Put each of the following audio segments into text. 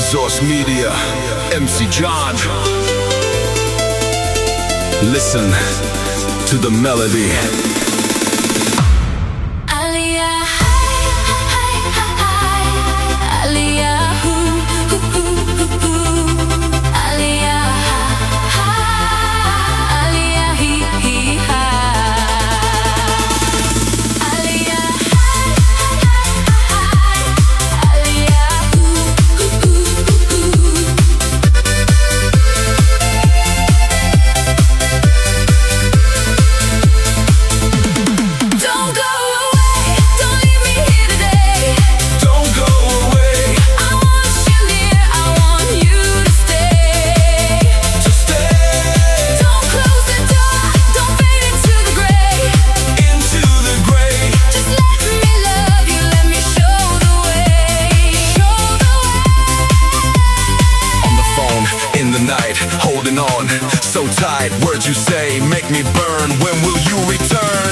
Resource Media, MC John. Listen to the melody. Holding on, so tight, words you say make me burn. When will you return?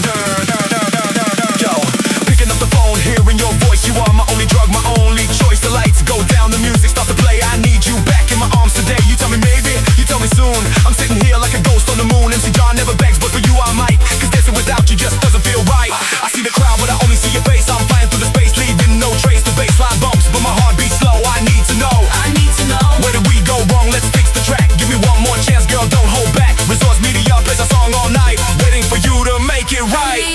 Yo, picking up the phone, hearing your voice. You are my only drug, my only choice. The lights go down, the music starts to play. I need you back in my arms today. You tell me maybe, you tell me soon. I'm sitting here like a ghost on the moon. MC John never begs, but for you I might. Cause dancing without you just doesn't feel right. I see the crowd, but I only see your face. I'm flying through the space, leaving no trace. The baseline bumps, but my heart beats slow. I need to know, where did we go wrong? Let's fix the track. Give me one more chance, girl, don't hold back. Resource Media plays a song all night, waiting for you to make it right.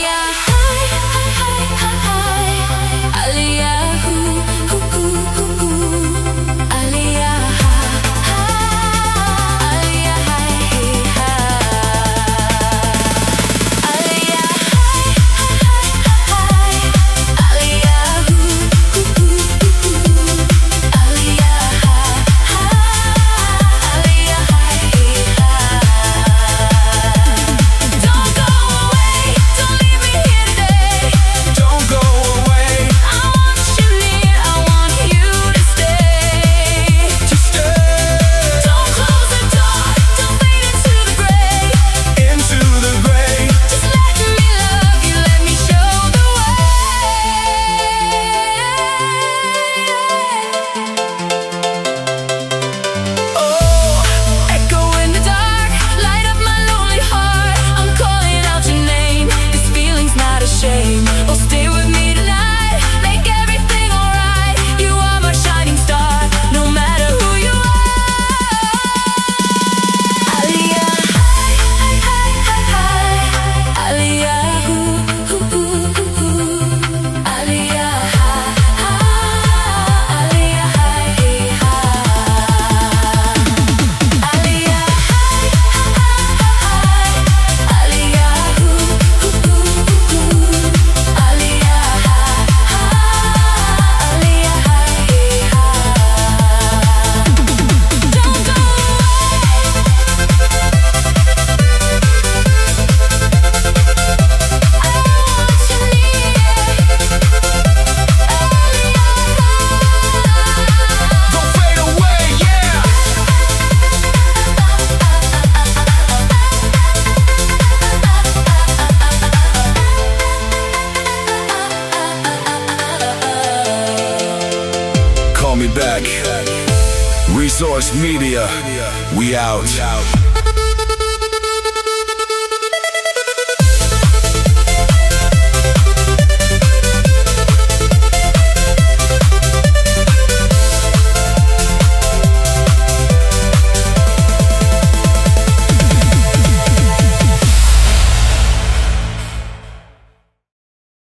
Back. Resource Media, we out.